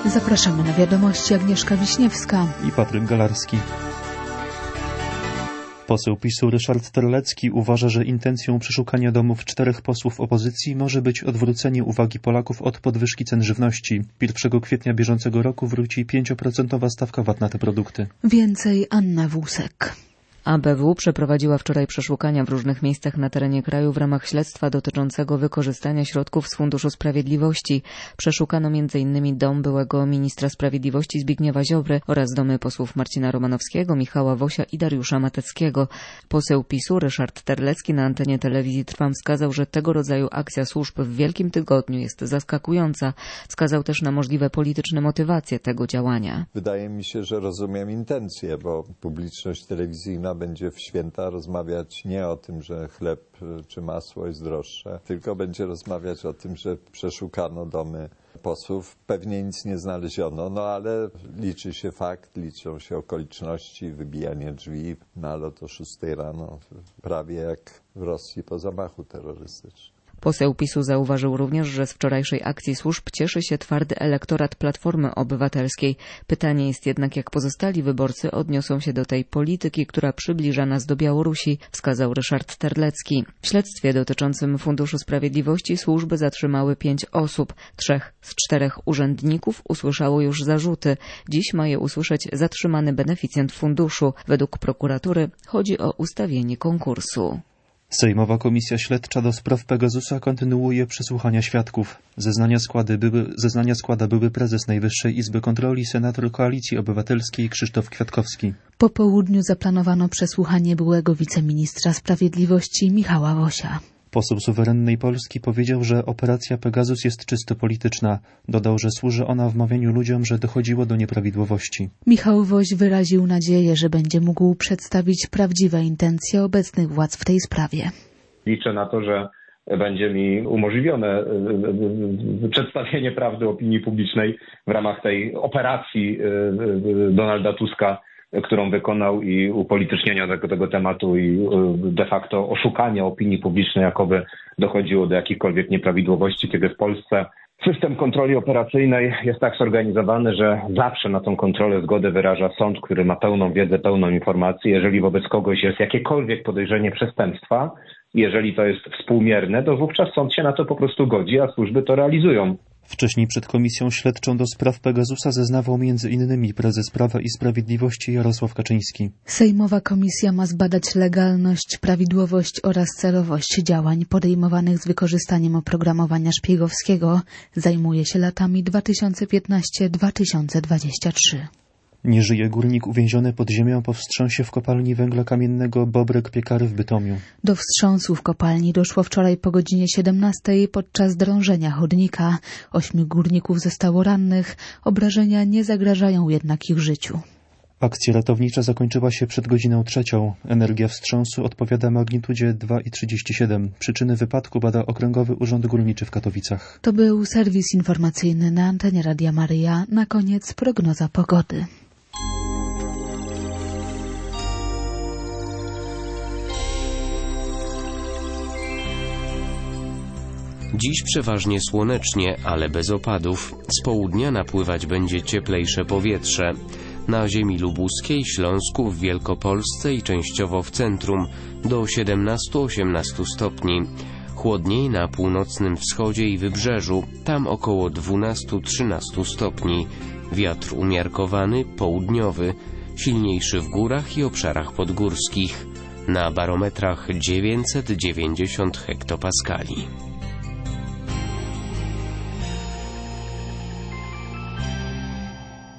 Zapraszamy na wiadomości. Agnieszka Wiśniewska i Patryk Galarski. Poseł PiS-u Ryszard Terlecki uważa, że intencją przeszukania domów 4 posłów opozycji może być odwrócenie uwagi Polaków od podwyżki cen żywności. 1 kwietnia bieżącego roku wróci 5% stawka VAT na te produkty. Więcej Anna Włusek. ABW przeprowadziła wczoraj przeszukania w różnych miejscach na terenie kraju w ramach śledztwa dotyczącego wykorzystania środków z Funduszu Sprawiedliwości. Przeszukano m.in. dom byłego ministra sprawiedliwości Zbigniewa Ziobry oraz domy posłów Marcina Romanowskiego, Michała Wosia i Dariusza Mateckiego. Poseł PiS-u Ryszard Terlecki na antenie telewizji Trwam wskazał, że tego rodzaju akcja służb w Wielkim Tygodniu jest zaskakująca. Wskazał też na możliwe polityczne motywacje tego działania. Wydaje mi się, że rozumiem intencje, bo publiczność telewizyjna będzie w święta rozmawiać nie o tym, że chleb czy masło jest droższe, tylko będzie rozmawiać o tym, że przeszukano domy posłów. Pewnie nic nie znaleziono, ale liczy się fakt, liczą się okoliczności, wybijanie drzwi, nalot o 6 rano, prawie jak w Rosji po zamachu terrorystycznym. Poseł PiS-u zauważył również, że z wczorajszej akcji służb cieszy się twardy elektorat Platformy Obywatelskiej. Pytanie jest jednak, jak pozostali wyborcy odniosą się do tej polityki, która przybliża nas do Białorusi, wskazał Ryszard Terlecki. W śledztwie dotyczącym Funduszu Sprawiedliwości służby zatrzymały 5 osób. 3 z 4 urzędników usłyszało już zarzuty. Dziś ma je usłyszeć zatrzymany beneficjent funduszu. Według prokuratury chodzi o ustawienie konkursu. Sejmowa Komisja Śledcza do spraw Pegasusa kontynuuje przesłuchania świadków. Zeznania składa były prezes Najwyższej Izby Kontroli, senator Koalicji Obywatelskiej Krzysztof Kwiatkowski. Po południu zaplanowano przesłuchanie byłego wiceministra sprawiedliwości Michała Wosia. Poseł suwerennej Polski powiedział, że operacja Pegasus jest czysto polityczna. Dodał, że służy ona wmawianiu ludziom, że dochodziło do nieprawidłowości. Michał Woś wyraził nadzieję, że będzie mógł przedstawić prawdziwe intencje obecnych władz w tej sprawie. Liczę na to, że będzie mi umożliwione przedstawienie prawdy opinii publicznej w ramach tej operacji Donalda Tuska, którą wykonał, i upolitycznienia tego tematu i de facto oszukania opinii publicznej, jakoby dochodziło do jakichkolwiek nieprawidłowości, kiedy w Polsce system kontroli operacyjnej jest tak zorganizowany, że zawsze na tą kontrolę zgodę wyraża sąd, który ma pełną wiedzę, pełną informację. Jeżeli wobec kogoś jest jakiekolwiek podejrzenie przestępstwa, jeżeli to jest współmierne, to wówczas sąd się na to po prostu godzi, a służby to realizują. Wcześniej przed Komisją Śledczą do spraw Pegasusa zeznawał m.in. prezes Prawa i Sprawiedliwości Jarosław Kaczyński. Sejmowa komisja ma zbadać legalność, prawidłowość oraz celowość działań podejmowanych z wykorzystaniem oprogramowania szpiegowskiego. Zajmuje się latami 2015-2023. Nie żyje górnik uwięziony pod ziemią po wstrząsie w kopalni węgla kamiennego Bobrek Piekary w Bytomiu. Do wstrząsu w kopalni doszło wczoraj po godzinie 17 podczas drążenia chodnika. 8 górników zostało rannych. Obrażenia nie zagrażają jednak ich życiu. Akcja ratownicza zakończyła się przed godziną 3. Energia wstrząsu odpowiada magnitudzie 2,37. Przyczyny wypadku bada Okręgowy Urząd Górniczy w Katowicach. To był serwis informacyjny na antenie Radia Maryja. Na koniec prognoza pogody. Dziś przeważnie słonecznie, ale bez opadów. Z południa napływać będzie cieplejsze powietrze. Na ziemi lubuskiej, Śląsku, w Wielkopolsce i częściowo w centrum do 17-18 stopni. Chłodniej na północnym wschodzie i wybrzeżu, tam około 12-13 stopni. Wiatr umiarkowany, południowy, silniejszy w górach i obszarach podgórskich. Na barometrach 990 hektopaskali.